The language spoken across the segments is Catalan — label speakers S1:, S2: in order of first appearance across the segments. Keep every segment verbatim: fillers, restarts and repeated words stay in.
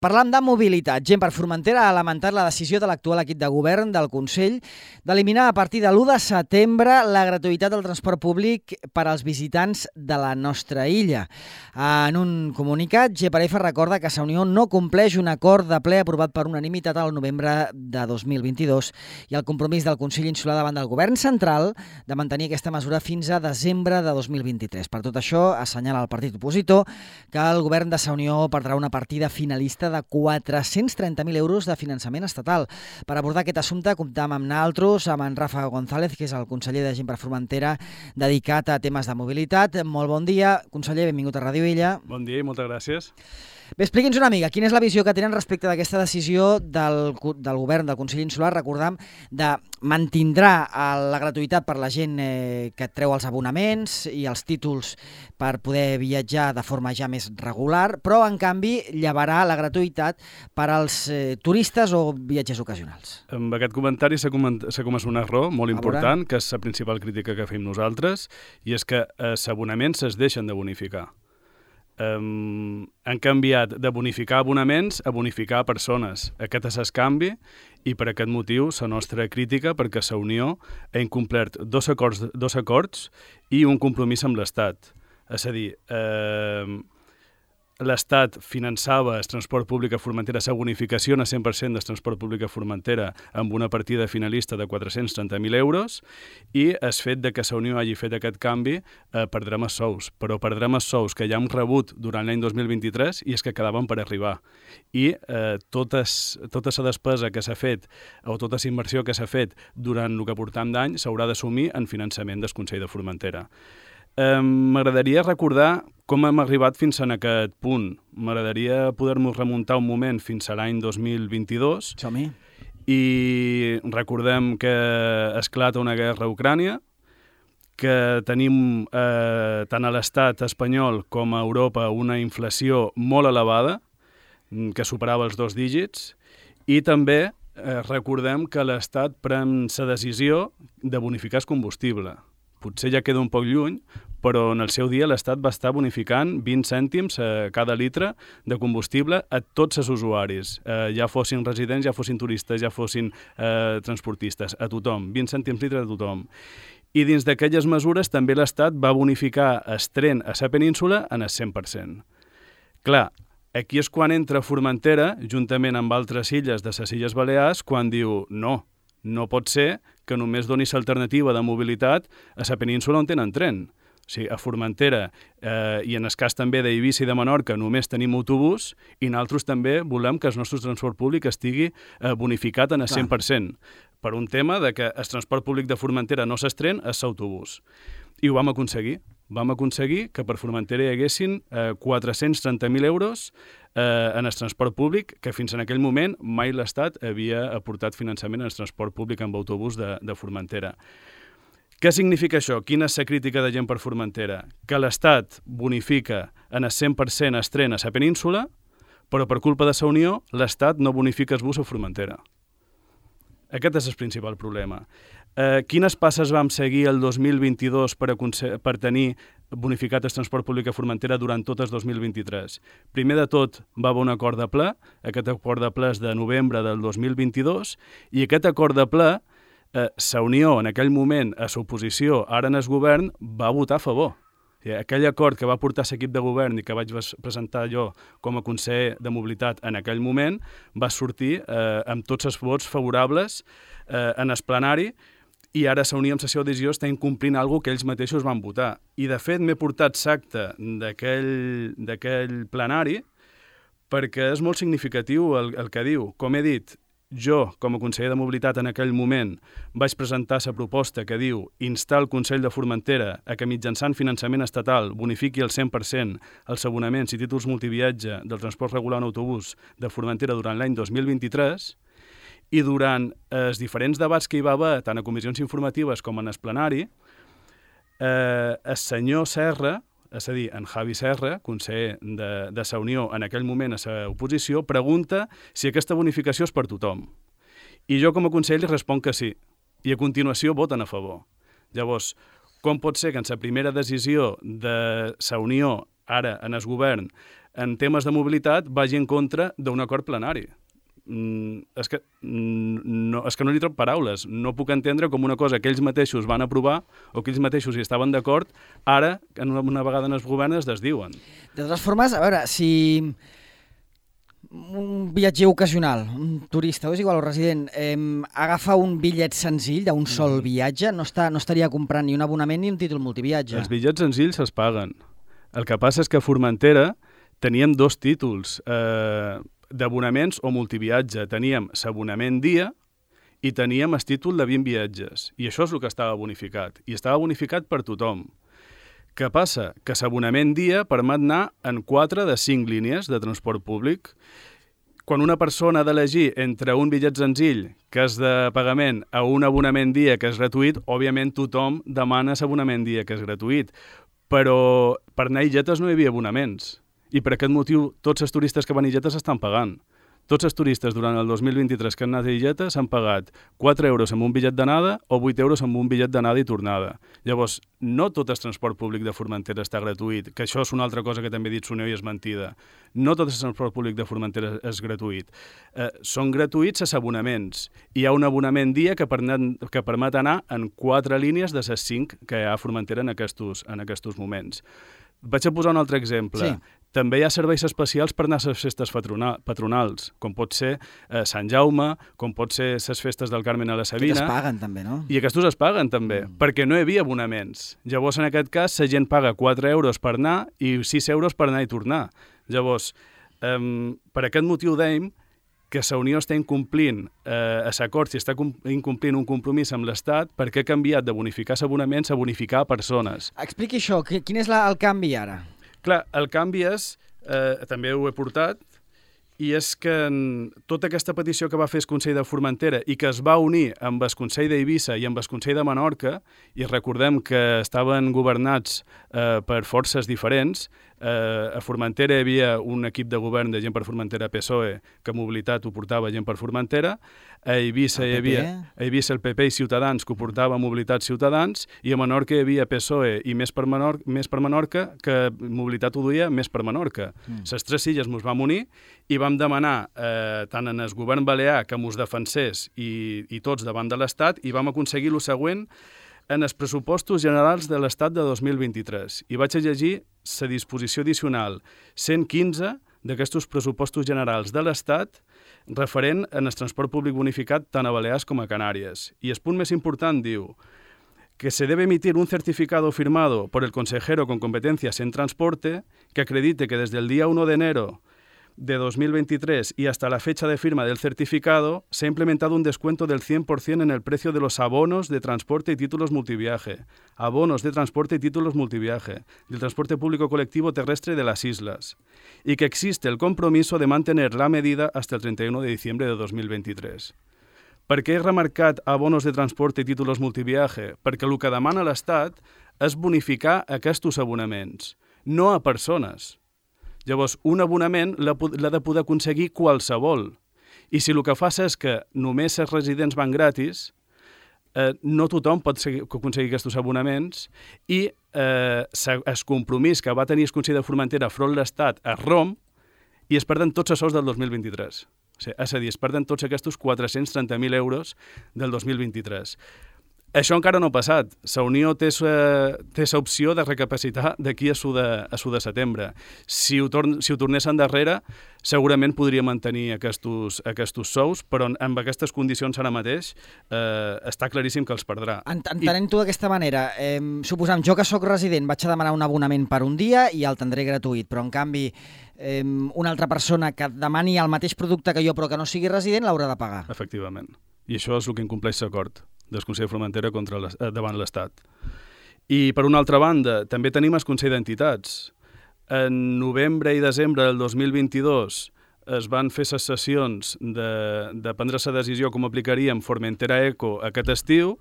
S1: Parlant de mobilitat, Gent per Formentera ha lamentat la decisió de l'actual equip de govern del Consell d'eliminar a partir de l'u de setembre la gratuïtat del transport públic per als visitants de la nostra illa. En un comunicat, G per F recorda que Sa Unió no compleix un acord de ple aprovat per unanimitat al novembre de dos mil vint-i-dos i el compromís del Consell Insular davant del govern central de mantenir aquesta mesura fins a desembre de dos mil vint-i-tres. Per tot això, assenyala el partit opositor que el govern de Sa Unió perdrà una partida finalista de quatre-cents trenta mil euros de finançament estatal. Per abordar aquest assumpte comptam amb naltros, amb en Rafa González, que és el conseller de Gent per Formentera, dedicat a temes de mobilitat. Molt bon dia, conseller, benvingut a Ràdio Illa.
S2: Bon dia i moltes gràcies.
S1: Bé, expliqui'ns una mica, quina és la visió que tenen respecte d'aquesta decisió del, del govern del Consell Insular, recordam, de mantindrà la gratuïtat per la gent eh, que treu els abonaments i els títols per poder viatjar de forma ja més regular, però en canvi llevarà la gratuïtat per als eh, turistes o viatgers ocasionals.
S2: Amb aquest comentari s'ha comès un error molt important, que és la principal crítica que fem nosaltres, i és que els abonaments es deixen de bonificar. Um, han canviat de bonificar abonaments a bonificar persones. Aquest és el canvi i per aquest motiu la nostra crítica perquè Sa Unió ha incomplert dos acords, dos acords i un compromís amb l'Estat. És a dir, eh, l'Estat finançava el transport públic a Formentera, la bonificació a cent per cent del transport públic a Formentera amb una partida finalista de quatre-cents trenta mil euros i el fet de que Sa Unió hagi fet aquest canvi eh, perdrem els sous, però perdrem els sous que ja hem rebut durant l'any dos mil vint-i-tres i és que quedaven per arribar. I eh, totes, tota la despesa que s'ha fet o tota la inversió que s'ha fet durant el que portam d'any s'haurà d'assumir en finançament del Consell de Formentera. Eh, M'agradaria recordar com hem arribat fins a aquest punt. M'agradaria poder-nos remuntar un moment fins a l'any dos mil vint-i-dos.
S1: Som-hi.
S2: I recordem que esclata una guerra a Ucrània, que tenim eh, tant a l'estat espanyol com a Europa una inflació molt elevada, que superava els dos dígits, i també eh, recordem que l'Estat pren la decisió de bonificar el combustible. Potser ja queda un poc lluny, però en el seu dia l'Estat va estar bonificant vint cèntims a cada litre de combustible a tots els usuaris, eh, ja fossin residents, ja fossin turistes, ja fossin eh, transportistes, a tothom, vint cèntims litre a tothom. I dins d'aquelles mesures també l'Estat va bonificar el tren a la península en el cent per cent. Clar, aquí és quan entra Formentera, juntament amb altres illes de les Illes Balears, quan diu no, no pot ser que només doni l'alternativa de mobilitat a la península on tenen tren. O sigui, a Formentera eh, i en el cas també d'Eivissa i de Menorca només tenim autobús i nosaltres també volem que el nostre transport públic estigui eh, bonificat en el cent per cent. Per un tema de que el transport públic de Formentera no s'estrén, és l'autobús. I ho vam aconseguir. Vam aconseguir que per Formentera hi haguessin eh, quatre-cents trenta mil euros eh, en el transport públic, que fins en aquell moment mai l'Estat havia aportat finançament en el transport públic amb autobús de, de Formentera. Què significa això? Quina és la crítica de Gent per Formentera? Que l'Estat bonifica en el cent per cent el tren a la península, però per culpa de Sa Unió l'Estat no bonifica el bus a Formentera. Aquest és el principal problema. Eh, quines passes vam seguir el dos mil vint-i-dos per, per tenir bonificat el transport públic a Formentera durant tot el dos mil vint-i-tres? Primer de tot, va haver un acord de ple, aquest acord de ple és de novembre del dos mil vint-i-dos, i aquest acord de ple, eh, Sa Unió, en aquell moment, a l'oposició, ara en el govern, va votar a favor. I aquell acord que va portar l'equip de govern i que vaig presentar jo com a conseller de mobilitat en aquell moment va sortir eh, amb tots els vots favorables eh, en el plenari i ara Sa Unió amb la seva decisió està incomplint alguna cosa que ells mateixos van votar. I de fet m'he portat l'acte d'aquell plenari perquè és molt significatiu el, el que diu. Com he dit, jo, com a conseller de mobilitat en aquell moment, vaig presentar la proposta que diu instar el Consell de Formentera a que mitjançant finançament estatal bonifiqui el cent per cent els abonaments i títols multiviatge del transport regular en autobús de Formentera durant l'any dos mil vint-i-tres i durant els diferents debats que hi va haver, tant a comissions informatives com en el plenari, eh, el senyor Serra, és a dir, en Javi Serra, conseller de, de Sa Unió en aquell moment a l'oposició, pregunta si aquesta bonificació és per tothom. I jo com a conseller li responc que sí. I a continuació voten a favor. Llavors, com pot ser que en la primera decisió de Sa Unió ara en el govern en temes de mobilitat vagi en contra d'un acord plenari. Mm, és, que, no, és que no li trobo paraules. No puc entendre com una cosa que ells mateixos van aprovar o que ells mateixos hi estaven d'acord, ara, una, una vegada en es govern, es desdiuen.
S1: De totes formes, a veure, si un viatger ocasional, un turista, o és igual, o resident, eh, agafa un bitllet senzill d'un sol mm. viatge, no, està, no estaria comprant ni un abonament ni un títol multiviatge.
S2: Els bitllets senzills es paguen. El que passa és que a Formentera teníem dos títols eh, d'abonaments o multiviatge. Teníem l'abonament dia i teníem el títol de vint viatges. I això és el que estava bonificat. I estava bonificat per tothom. Què passa? Que l'abonament dia permet anar en quatre de cinc línies de transport públic. Quan una persona ha d'elegir entre un bitllet senzill, que és de pagament, a un abonament dia, que és gratuït, òbviament tothom demana l'abonament dia, que és gratuït. Però per anar a Illetes no hi havia abonaments. I per aquest motiu tots els turistes que van a Illetes estan pagant. Tots els turistes durant el dos mil vint-i-tres que han anat a Illetes han pagat quatre euros amb un bitllet d'anada o vuit euros amb un bitllet d'anada i tornada. Llavors, no tot el transport públic de Formentera està gratuït, que això és una altra cosa que també ha dit Suneu i és mentida. No tot el transport públic de Formentera és gratuït. Eh, són gratuïts els abonaments. Hi ha un abonament dia que permet, que permet anar en quatre línies de les cinc que hi ha a Formentera en aquests, en aquests moments. Vaig a posar un altre exemple. Sí. També hi ha serveis especials per anar a les festes patronals, com pot ser eh, Sant Jaume, com pot ser les festes del Carmen a la Sabina.
S1: Que es paguen també, no?
S2: I aquests es paguen també, mm. perquè no hi havia abonaments. Llavors, en aquest cas, la gent paga quatre euros per anar i sis euros per anar i tornar. Llavors, eh, per aquest motiu dèiem que la Unió està incomplint eh, l'acord, si està incomplint un compromís amb l'Estat, perquè ha canviat de bonificar abonaments a bonificar persones.
S1: Expliqui això, quin és la, el canvi ara?
S2: Clar, el canvi és, eh, també ho he portat, i és que tota aquesta petició que va fer el Consell de Formentera i que es va unir amb el Consell d'Eivissa i amb el Consell de Menorca, i recordem que estaven governats eh, per forces diferents, eh, a Formentera hi havia un equip de govern de Gent per Formentera P S O E, que Mobilitat ho portava Gent per Formentera, a Eivissa hi havia a Eivissa el P P i Ciutadans, que ho portava Mobilitat Ciutadans, i a Menorca hi havia P S O E i Més per, Menor Més per Menorca, que Mobilitat ho duia Més per Menorca. Mm. Les tres illes mos vam unir i vam demanar, eh, tant en el govern balear, que mos defensés i, i tots davant de l'Estat, i vam aconseguir el següent en els pressupostos generals de l'Estat de dos mil vint-i-tres. I vaig a llegir la disposició addicional cent quinze d'aquests pressupostos generals de l'Estat referent en el transport públic bonificat tant a Balears com a Canàries. I el punt més important diu que se debe emitir un certificado firmado por el consejero con competencias en transporte que acredite que desde el día uno de enero de dos mil veintitrés y hasta la fecha de firma del certificado se ha implementado un descuento del cien por ciento en el precio de los abonos de transporte y títulos multiviaje, abonos de transporte y títulos multiviaje, del transporte público colectivo terrestre de las islas, y que existe el compromiso de mantener la medida hasta el trenta y uno de diciembre de dos mil veintitrés. Per què he remarcat abonos de transporte i títols multiviaje? Perquè el que demana l'Estat és bonificar aquests abonaments, no a persones. Llavors, un abonament l'ha de poder aconseguir qualsevol. I si el que fa és que només els residents van gratis, eh, no tothom pot seguir, aconseguir aquests abonaments i eh, el compromís que va tenir el Consell de Formentera front l'Estat es romp i es perden tots els sous del dos mil vint-i-tres. O sigui, és a dir, es perden tots aquests quatre-cents trenta mil euros del dos mil vint-i-tres. Això encara no ha passat. La Unió té l'opció de recapacitar d'aquí a su de, a su de setembre. Si ho, torn, si ho tornés endarrere, segurament podria mantenir aquests, aquests sous, però amb aquestes condicions ara mateix eh, està claríssim que els perdrà.
S1: Entenent-ho d'aquesta manera, eh, suposam, jo que sóc resident vaig a demanar un abonament per un dia i el tindré gratuït, però en canvi eh, una altra persona que demani el mateix producte que jo però que no sigui resident l'haurà de pagar.
S2: Efectivament. I això és el que incompleix l'acord del Consell de Formentera contra les, eh, davant l'Estat. I, per una altra banda, també tenim el Consell d'Entitats. En novembre i desembre del dos mil vint-i-dos es van fer les sessions de, de prendre la decisió com aplicaríem Formentera Eco aquest estiu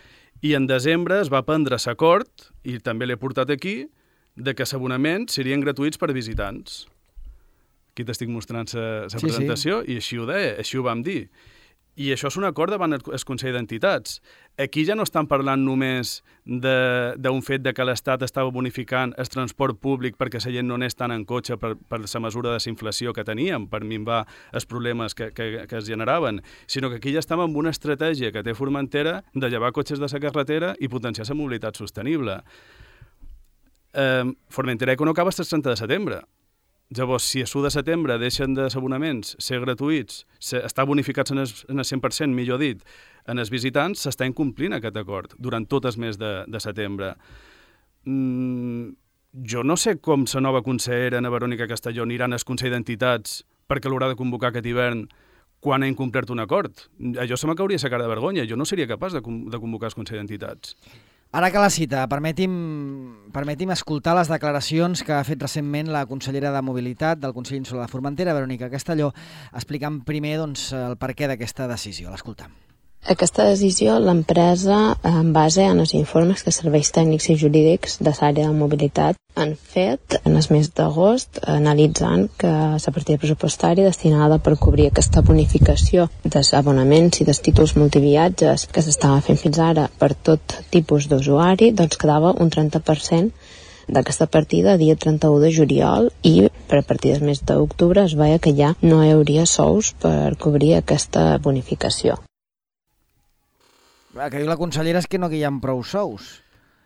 S2: i en desembre es va prendre l'acord, i també l'he portat aquí, de que els abonaments serien gratuïts per visitants. Aquí t'estic mostrant la
S1: sí,
S2: presentació sí. I així ho deia, així ho vam dir. I això és un acord davant el Consell d'Entitats. Aquí ja no estan parlant només d'un fet de que l'Estat estava bonificant el transport públic perquè la gent no anés tant en cotxe per, per la mesura de desinflació que teníem, per minvar els problemes que, que, que es generaven, sinó que aquí ja estem amb una estratègia que té Formentera de llevar cotxes de la carretera i potenciar la mobilitat sostenible. Eh, Formentera Eco no acaba el trenta de setembre. Llavors, si a l'u de setembre deixen de abonaments ser gratuïts, ser, estar bonificats en el, en el cent per cent, millor dit, en els visitants, s'està incomplint aquest acord durant tot el mes de, de setembre. Mm, jo no sé com la nova consellera, Ana Verònica Castelló, anirà al Consell d'Entitats perquè l'haurà de convocar aquest hivern quan ha incomplert un acord. Allò se m'acauria la cara de vergonya. Jo no seria capaç de, de convocar el Consell d'Entitats.
S1: Ara que la cita, permeti'm, permeti'm escoltar les declaracions que ha fet recentment la consellera de Mobilitat del Consell Insular de Formentera, Verònica Castelló, explicant primer doncs, el perquè d'aquesta decisió. L'escoltam.
S3: Aquesta decisió l'empresa, en base en els informes que serveis tècnics i jurídics de l'àrea de mobilitat han fet en el mes d'agost, analitzant que la partida pressupostària destinada per cobrir aquesta bonificació dels abonaments i dels títols multiviatges que s'estava fent fins ara per tot tipus d'usuari, doncs quedava un trenta per cent d'aquesta partida dia trenta-u de juliol i per a partir del mes d'octubre es veia que ja no hi hauria sous per cobrir aquesta bonificació.
S1: El que diu la consellera és que no que hi ha prou sous.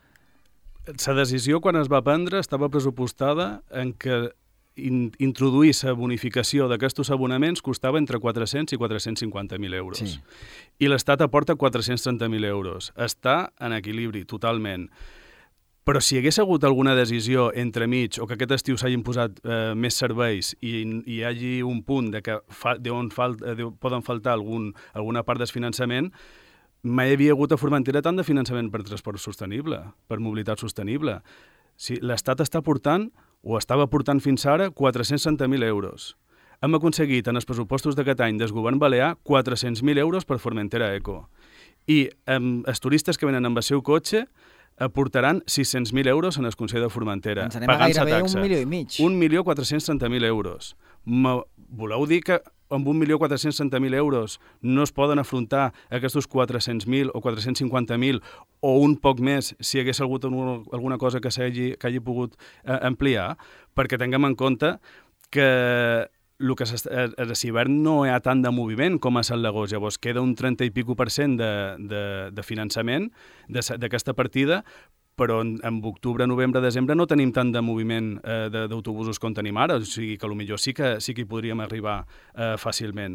S2: La decisió, quan es va prendre, estava pressupostada en que in, introduir la bonificació d'aquests abonaments costava entre quatre-cents i quatre-cents cinquanta mil euros. Sí. I l'Estat aporta quatre-cents trenta mil euros. Està en equilibri, totalment. Però si hi hagués hagut alguna decisió entremig o que aquest estiu s'hagin posat eh, més serveis i, i hi hagi un punt de que fa, de on fal, de, poden faltar algun, alguna part del finançament, mai hi havia hagut a Formentera tant de finançament per transport sostenible, per mobilitat sostenible. Si l'Estat està portant, o estava portant fins ara, quatre-cents trenta mil euros. Hem aconseguit en els pressupostos d'aquest any del govern balear quatre-cents mil euros per Formentera Eco. I amb els turistes que venen amb el seu cotxe aportaran sis-cents mil euros en el Consell de Formentera.
S1: Ens anem a gairebé un milió i mig.
S2: un milió quatre-cents trenta mil euros. Me voleu dir que amb un milió quatre-cents trenta mil euros no es poden afrontar aquests quatre-cents mil o quatre-cents cinquanta mil o un poc més si hi hagués hagut alguna cosa que s'hagi que hagi pogut eh, ampliar? Perquè tinguem en compte que el que a l'hivern no hi ha tant de moviment com a Sant Lagós. Llavors queda un trenta i pico per cent de, de, de finançament d'aquesta partida, però en, en octubre, novembre, desembre no tenim tant de moviment eh, d'autobusos com tenim ara, o sigui que potser sí que, sí que hi podríem arribar eh, fàcilment.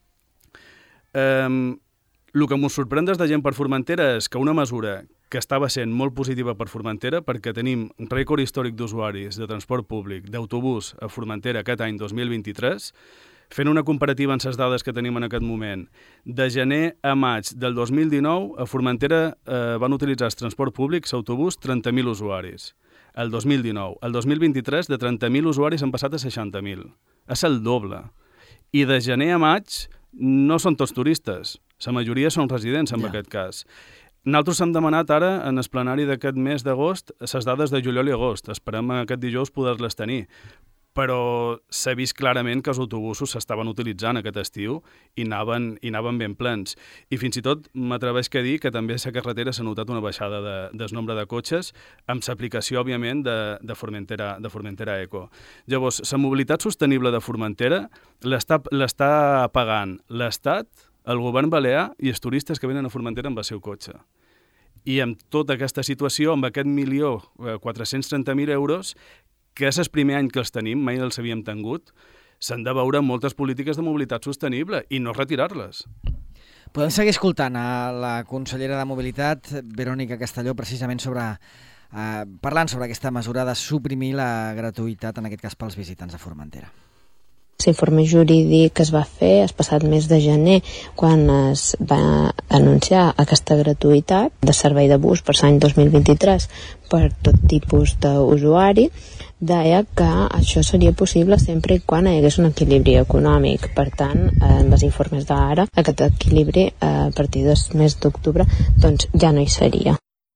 S2: Eh, el que ens sorprèn des de gent per Formentera és que una mesura que estava sent molt positiva per Formentera, perquè tenim un rècord històric d'usuaris de transport públic d'autobús a Formentera aquest any dos mil vint-i-tres, fent una comparativa amb les dades que tenim en aquest moment, de gener a maig del dos mil dinou, a Formentera eh, van utilitzar el transport públic, l'autobús, trenta mil usuaris. El dos mil dinou. El dos mil vint-i-tres, de trenta mil usuaris han passat a seixanta mil. És el doble. I de gener a maig no són tots turistes. La majoria són residents, en ja. aquest cas. Nosaltres hem demanat ara, en el plenari d'aquest mes d'agost, les dades de juliol i agost. Esperem aquest dijous poder-les tenir. Però s'ha vist clarament que els autobusos s'estaven utilitzant aquest estiu i anaven, i anaven ben plens. I fins i tot m'atreveix a dir que també a la carretera s'ha notat una baixada de, del nombre de cotxes amb l'aplicació, òbviament, de, de, Formentera, de Formentera Eco. Llavors, la mobilitat sostenible de Formentera l'està pagant l'Estat, el govern balear i els turistes que venen a Formentera amb el seu cotxe. I amb tota aquesta situació, amb aquest milió quatre-cents trenta mil euros, que és el primer any que els tenim, mai els havíem tingut, s'han de veure moltes polítiques de mobilitat sostenible i no retirar-les.
S1: Podem seguir escoltant a la consellera de Mobilitat, Verònica Castelló, precisament sobre, eh, parlant sobre aquesta mesura de suprimir la gratuïtat, en aquest cas pels visitants de Formentera.
S3: L'informe jurídic que es va fer el passat mes de gener, quan es va anunciar aquesta gratuïtat de servei de bus per l'any dos mil vint-i-tres per tot tipus d'usuari, deia que això seria possible sempre i quan hi hagués un equilibri econòmic. Per tant, en els informes d'ara, aquest equilibri a partir del mes d'octubre doncs ja no hi seria.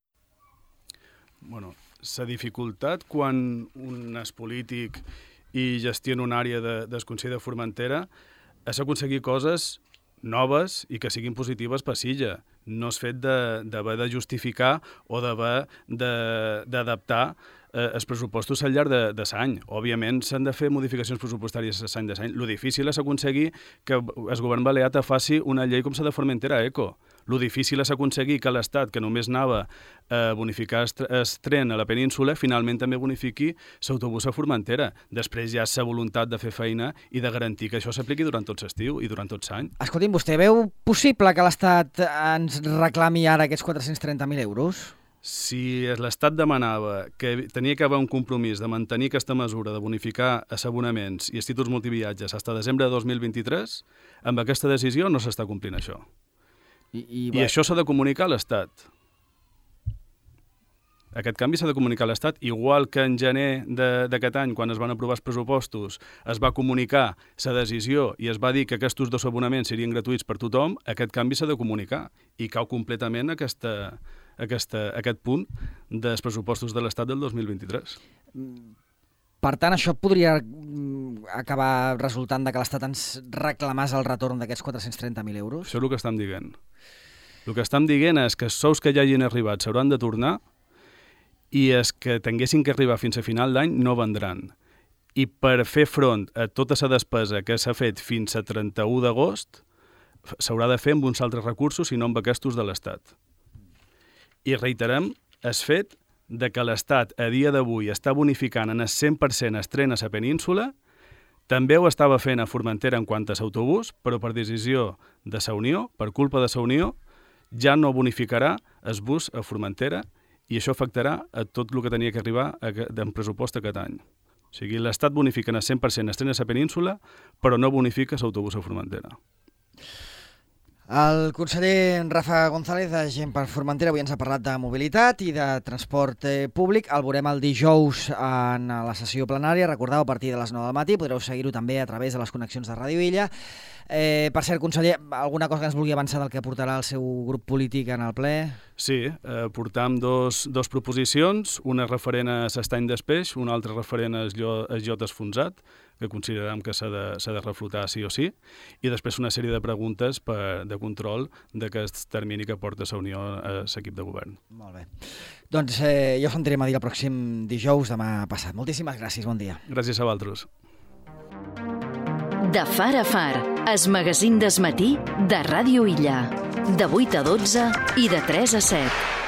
S2: Bueno, la dificultat quan un és polític i gestiona una àrea de, del Consell de Formentera és aconseguir coses noves i que siguin positives per Silla. No és fet d'haver de, de justificar o d'haver d'adaptar eh, els pressupostos al llarg de, de l'any. Òbviament s'han de fer modificacions pressupostàries a l'any de l'any. Lo difícil és aconseguir que el govern balear te faci una llei com la de Formentera Eco. Lo difícil és aconseguir que l'Estat, que només anava a bonificar el tren a la península, finalment també bonifiqui l'autobús a Formentera. Després ja és la voluntat de fer feina i de garantir que això s'apliqui durant tot l'estiu i durant tot l'any.
S1: Escolti'm, vostè veu possible que l'Estat ens reclami ara aquests quatre-cents trenta mil euros?
S2: Si l'Estat demanava que tenia que haver un compromís de mantenir aquesta mesura de bonificar els abonaments i els títols multiviatges fins a desembre de dos mil vint-i-tres, amb aquesta decisió no s'està complint això. I, i, I això s'ha de comunicar a l'Estat. Aquest canvi s'ha de comunicar a l'Estat, igual que en gener d'aquest any, quan es van aprovar els pressupostos, es va comunicar la decisió i es va dir que aquests dos abonaments serien gratuïts per tothom, aquest canvi s'ha de comunicar i cau completament aquesta, aquesta, aquest punt dels pressupostos de l'Estat del dos mil vint-i-tres.
S1: Per tant, això podria acabar resultant de que l'Estat ens reclamés el retorn d'aquests quatre-cents trenta mil euros?
S2: Això és el que estem dient. El que estem dient és que els sous que ja hagin arribat s'hauran de tornar i els que tinguessin que arribar fins a final d'any no vendran. I per fer front a tota la despesa que s'ha fet fins a trenta-u d'agost s'haurà de fer amb uns altres recursos i no amb aquests de l'Estat. I reiterem el fet de que l'Estat a dia d'avui està bonificant en el cent per cent el tren a la península, també ho estava fent a Formentera en quant a l'autobús, però per decisió de la Unió, per culpa de la Unió, ja no bonificarà el bus a Formentera i això afectarà a tot el que tenia que arribar en pressupost aquest any. O sigui, l'Estat bonifica en el cent per cent el tren a la península, però no bonifica l'autobús a Formentera.
S1: El conseller Rafa González, de Gent per Formentera, avui ens ha parlat de mobilitat i de transport públic. El veurem el dijous en la sessió plenària. Recordeu, a partir de les nou del matí podreu seguir-ho també a través de les connexions de Ràdio Illa. Eh, per cert, conseller, alguna cosa que ens vulgui avançar del que portarà el seu grup polític en el ple?
S2: Sí, eh, portam dos, dos proposicions, una referent a l'estany d'Espeix, una altra referent a Jot Esfonsat, que considerem que s'ha de, s'ha de reflotar sí o sí, i després una sèrie de preguntes per, de control d'aquest termini que porta la Unió a l'equip de govern.
S1: Molt bé. Doncs eh, ja ho sentirem a dir el pròxim dijous, demà passat. Moltíssimes gràcies, bon dia.
S2: Gràcies a vosaltres.
S4: De Far a Far, es magazín des matí de Ràdio Illa. De vuit a dotze i de tres a set.